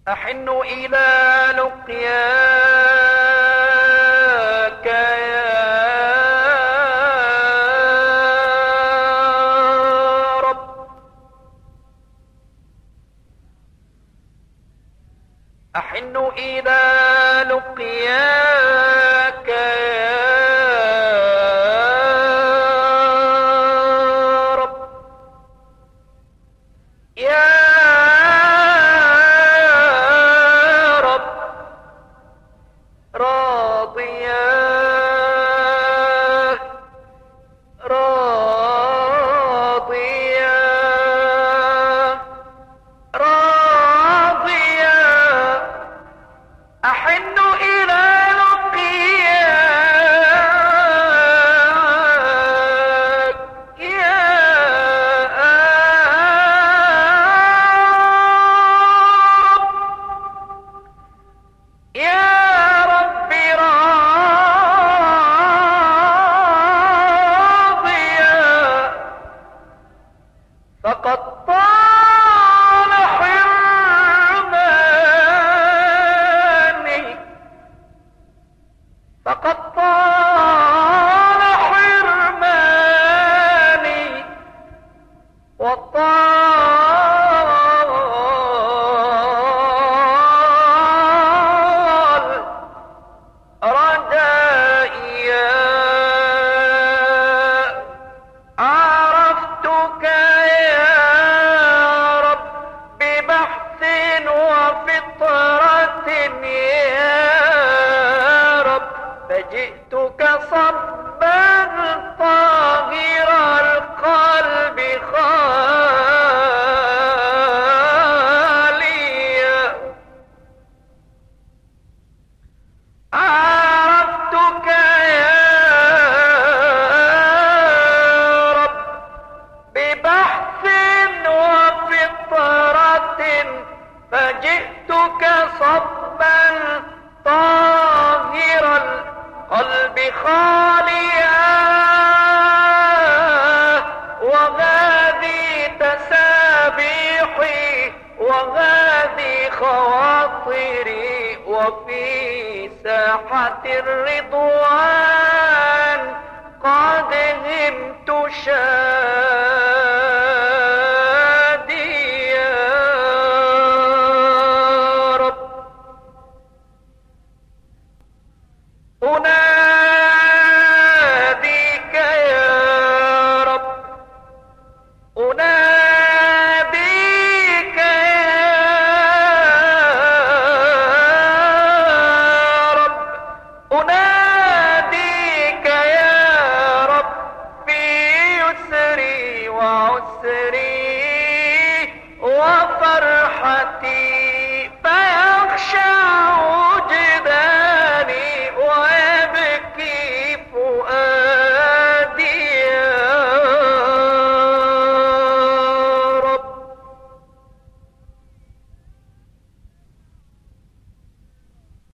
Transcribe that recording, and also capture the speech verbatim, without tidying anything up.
أحن إلى لقياك يا رب. أحن إلى لقياك يا رب. يا راضيا راضيا راضيا أحن إلى لقياك يا رب. يا فقد طال حرماني فقد طال حرماني وطال رجائي. عرفتك وفطرة يا رب، فجئتك صبا طاهر القلب خاليا. عرفتك يا رب ببحث وفطرة، فجئتك صبا طاهر القلب خاليا. وهذه تسابيحي وهذه خواطري، وفي ساحة الرضوان قد همت شاديا. أناديك يا رب، أناديك يا رب، أناديك يا رب في يسري وعسري وفرحتي